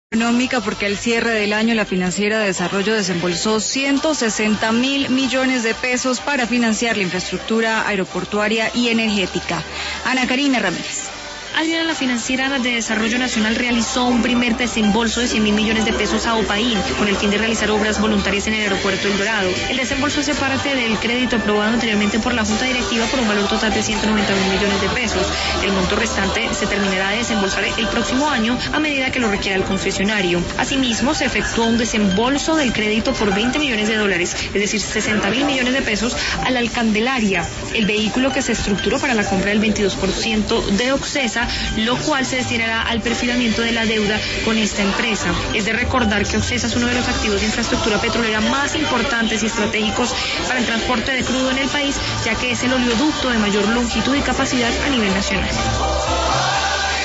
Económica porque al cierre del año la Financiera de Desarrollo desembolsó 160.000 millones de pesos para financiar la infraestructura aeroportuaria y energética. Ana Karina Ramírez. Ayer la Financiera de Desarrollo Nacional realizó un primer desembolso de 100.000 millones de pesos a OPAIN con el fin de realizar obras voluntarias en el aeropuerto El Dorado. El desembolso hace parte del crédito aprobado anteriormente por la Junta Directiva por un valor total de 190.000 millones de pesos. El monto restante se terminará de desembolsar el próximo año a medida que lo requiera el concesionario. Asimismo, se efectuó un desembolso del crédito por 20 millones de dólares, es decir, 60.000 millones de pesos a la Alcandelaria, el vehículo que se estructuró para la compra del 22% de Oxesa, lo cual se destinará al perfilamiento de la deuda con esta empresa. Es de recordar que Oxesa es uno de los activos de infraestructura petrolera más importantes y estratégicos para el transporte de crudo en el país, ya que es el oleoducto de mayor longitud y capacidad a nivel nacional.